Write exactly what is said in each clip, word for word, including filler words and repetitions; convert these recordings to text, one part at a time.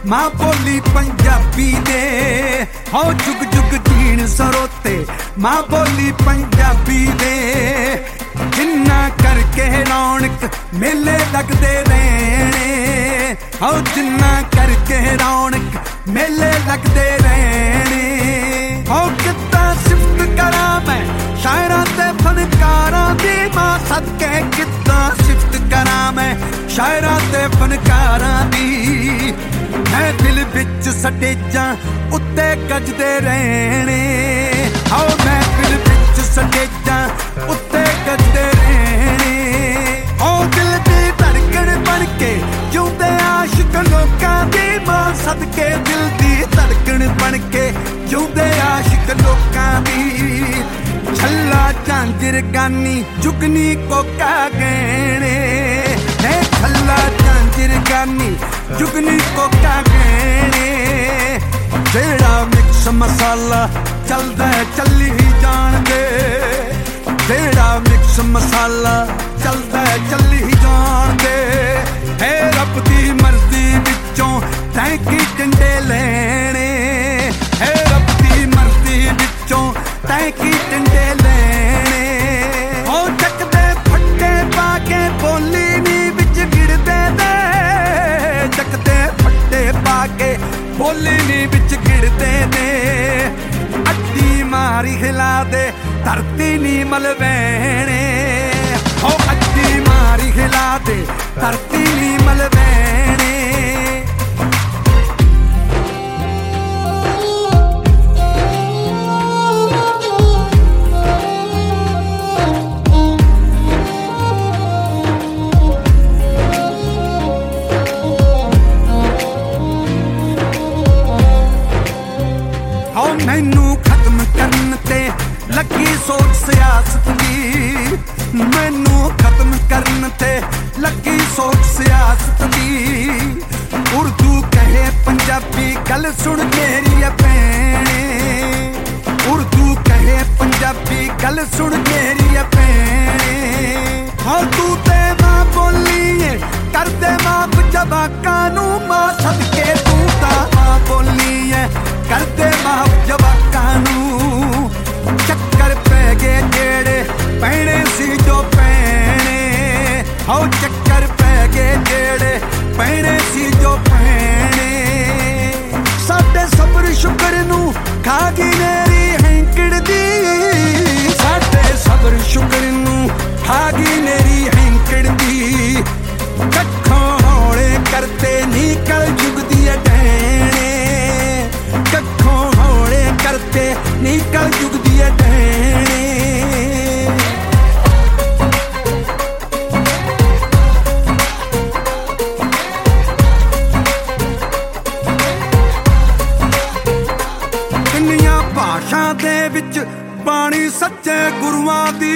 मां बोली पंजाबी दे हो जुग जुग जीण सरोते मां बोली पंजाबी दे जिन्ना करके रौनक मेले लगदे रहने हो जिन्ना करके रौनक मेले लगदे रहने हो कितना सिफत करा मैं शायरां ते फनकारां दी मां सदके कितना सिफत करा मैं शायरां ते फनकारां दी मैं दिल विच सटेजां उत्ते गजदे रहने हो मैं दिल विच सटेजां उत्ते गजदे रहने हो दिल दी धड़कन बन के जिउंदे आशिक लोकां दी मां सदके दिल दी धड़कन बन के जिउंदे आशिक लोकां दी छल्ला झांजर गानी जुगनी कोका गहने है छल्ला झांजर गानी जुगनी कोका गहने जेड़ा मिक्स मसाला चलदा चली जान दे जेड़ा मिक्स मसाला चलदा चली जान दे है रब दी मर्जी विचों तैं की डंडे लेने है रब दी मर्जी विचों तैं की डंडे लेने ओ चकदे फट्टे पाके बोली नी विच गिरदे दे चकदे फट्टे पाके बोली नी विच गिरदे दे अड्डी मारी हिला दे धरती नी मलवैने ओ अड्डी मारी हिला दे धरती नी मलवैने मैनू खत्म करन ते लगी सोच सियासत दी मैनू खत्म करन ते लगी सोच सियासत दी उर्दू कहे पंजाबी गल सुन मेरी भैने उर्दू कहे पंजाबी गल सुन मेरी भैने हाँ तू ते मां बोली कर दे माफ जवाकां नू मां सदके तू तां मां बोली कर दे माफ जवाकां नू चक्कर पै गए जेड़े पैणे सी जो पैणे हो चक्कर पै गए जेड़े पैणे सी जो पैणे साडे सबर शुकर नू खा गई नेरी हैंकड़ दी साडे सबर शुकर नू खा गई नेरी हैंकड़ दी कट्ठों हौले करते नी कल जुग दी डैणे कट्ठों हौले करते नी कल जुग दी डैणे किन्नियां भाषा दे विच बाणी सच्चे गुरुआं दी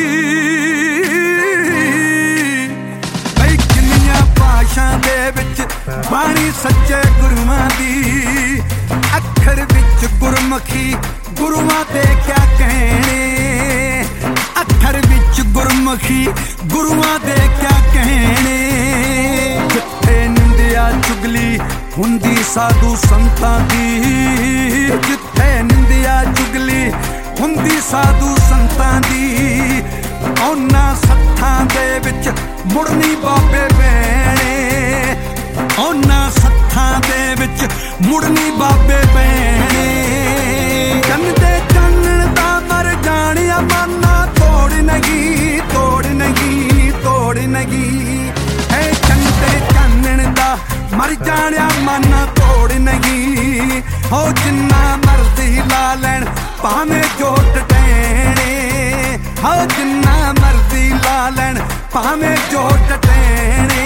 बई किन्नियां भाषा दे विच बाणी सच्चे गुरुआं दी अखर विच गुरमुखी गुरुआं दे क्या कहने अखर विच गुरमुखी गुरुआं दे क्या कहने जिथे निंदिया चुगली हुंदी साधु संतां दी जिथे निंदिया चुगली हुंदी साधु संतां दी औना सत्थां दे विच मुड़नी बाबे बैणे औना सत्थां दे विच मुड़नी बाबे बैणे चंदे चानण दा मर जानिया माना तोड़ नहीं तोड़ नहीं तोड़ नहीं है चंदे चानण दा मर जानिया माना तोड़ नहीं हो जिन्ना मर्जी ला लैन भावें जोट टैणे हो जिन्ना मर्जी ला लैन भावें जोट टैणे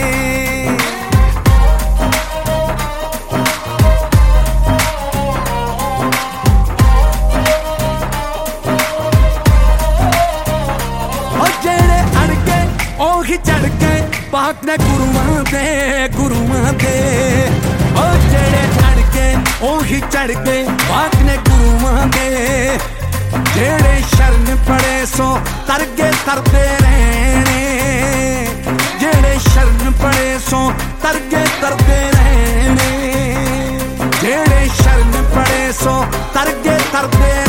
चढ़ के पाक ने गुरुआं दे गुरुआं दे ओ जेड़े चढ़ के ओही चढ़ के पाक ने गुरुआं दे जेड़े शरण पड़े सो तरगे तरदे रहने जेड़े शरण पड़े सो तरगे तरदे रहने ਸੋ ਤਰਗੇ ਤਰਦੇ